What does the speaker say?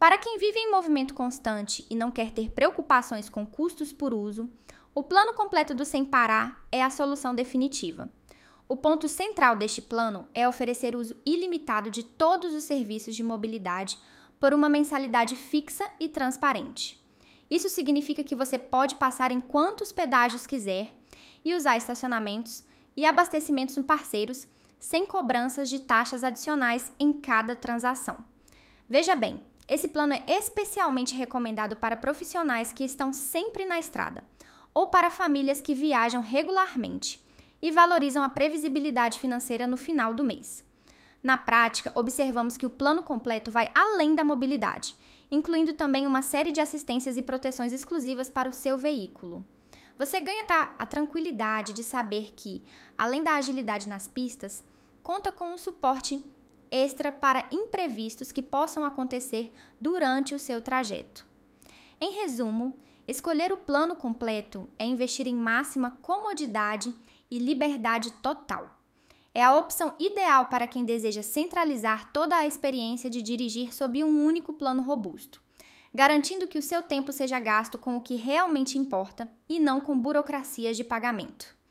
Para quem vive em movimento constante e não quer ter preocupações com custos por uso, o plano completo do Sem Parar é a solução definitiva. O ponto central deste plano é oferecer uso ilimitado de todos os serviços de mobilidade por uma mensalidade fixa e transparente. Isso significa que você pode passar em quantos pedágios quiser e usar estacionamentos e abastecimentos em parceiros sem cobranças de taxas adicionais em cada transação. Veja bem, esse plano é especialmente recomendado para profissionais que estão sempre na estrada ou para famílias que viajam regularmente e valorizam a previsibilidade financeira no final do mês. Na prática, observamos que o plano completo vai além da mobilidade, incluindo também uma série de assistências e proteções exclusivas para o seu veículo. Você ganha a tranquilidade de saber que, além da agilidade nas pistas, conta com um suporte extra para imprevistos que possam acontecer durante o seu trajeto. Em resumo, escolher o plano completo é investir em máxima comodidade e liberdade total. É a opção ideal para quem deseja centralizar toda a experiência de dirigir sob um único plano robusto, garantindo que o seu tempo seja gasto com o que realmente importa e não com burocracias de pagamento.